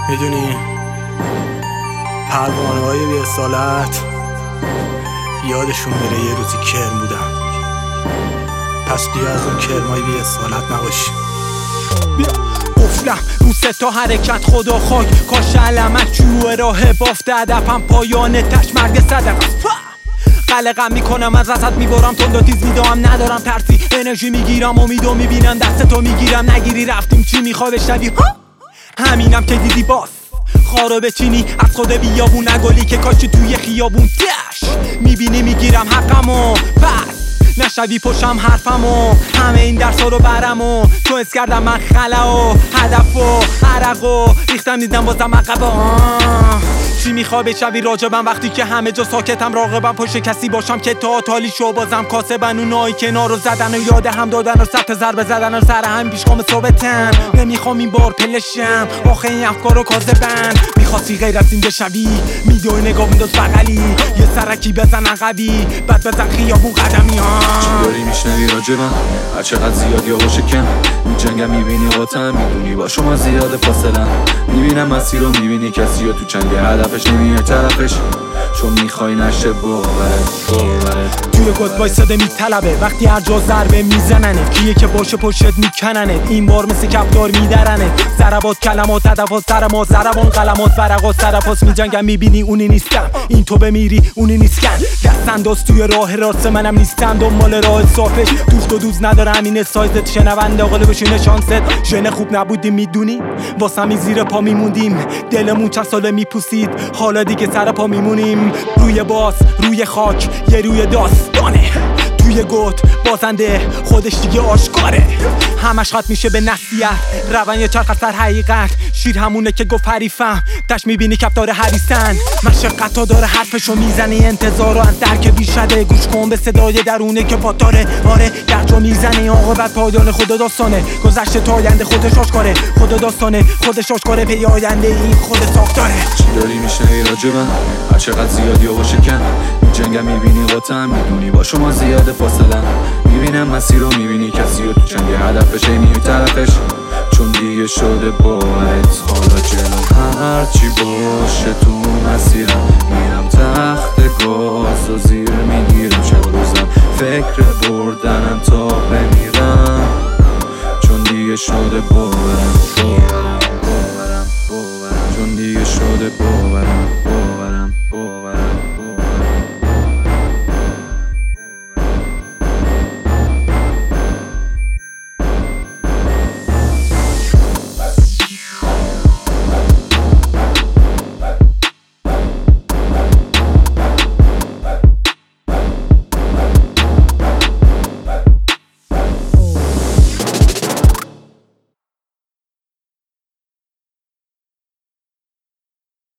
میدونی پروانه های بی اصالت یادشون میره یه روزی کرم بودن، پس بیا از اون کرمای بی اصالت نباشی. قفلم رو سه تا حرکت خدا خاک، کاش علمت شروع راه بافت هدفم پایانه تش مرگ صدق قلقم میکنم از وسط میبرم تند و تیز میدام ندارم ترسی انرژی میگیرم امیدو میبینم دستتو میگیرم نگیری رفتیم چی میخوای بشنوی همینم که دیدی باز خارو بچینی از خود بیابون نگلی که کاشی توی خیابون تش میبینی میگیرم حقمو پس نشوی پشم حرفمو همه این درسا رو برمو تو حس کردم من خلا و هدف و عرق و ریختم دیدم بازم عقبا چی میخوا بشوی راجبم وقتی که همه جا ساکتم راقبم پشت کسی باشم که تا تالی شو بازم کاسبن اونایی کنار رو زدن و یاد هم دادن و سطح ضربه زدن و سر هم پیشگام ثابتن نمیخوام این بار پلشم آخه این افکار رو کاذبن میخواستی غیر از این بشوی میدوی نگاه میداد بغلی یه سرکی بزن عقبی بعد بزن خیابون قدمی چی داری میشنوی راجبم هر چقدر زیاد یا باشه کم میجنگم میبینی قاطم میدونی با شما زیاد فاصلم میبینم مسیر رو میبینی کسی رو تو چنگ هدفش نمیه طرفش چون میخوای نشه باورت توی گد وایساده میطلبه وقتی هر جا ضربه میزننه کیه که باشه پشت میکننه این بار مثل کفتار میدرنه ضربات کلمات هدفات سر ما ضربان قلمات ورقات سرپاس میجنگم میبینی اونی نیستم این تو بمیری اونی نیستن دست انداز توی راه راست منم نیستم دنبال راه صافش دوست و دوست نداره همین سایزت شنونده آقل بشینه شانست ژن خوب نبودیم میدونی واسمی زیر پا میموندیم دلمون چند ساله میپوسید حالا دیگه سر پا میمونیم روی باز روی خاک یه روی داستانه توی گوت بازنده خودش دیگه آشکاره همش ختم میشه به نصیحت روان یه چرخ سر حقیقت شیر همونه که گفت حریفم تش میبینی کفتار حریسن مشقتا داره حرفشو میزنی انتظارو از درک بیشده گوش کن به صدای درونه که پاتاره آره درجا میزنی عاقبت پایان خدا داستانه گذشته تا آینده خودش آشکاره خدا داستانه خودش آشکاره پی آینده این خود ساختاره چی داری میشنوی راجبم هر چقدر زیاد یا باشه کم میجنگم میبینی قاطم میدونی با شما زیاد فاصلم میبینم مسیر رو میبینی کسی رو تو چنگ هدفش میری طرفش چون دیگه شده باورت حالا جلو هرچی باشه تو مسیرم میرم تخت گاز و زیر میگیرم شب و روزم فکر بردنم تا بمیرم چون دیگه شده باورم چون دیگه شده باورم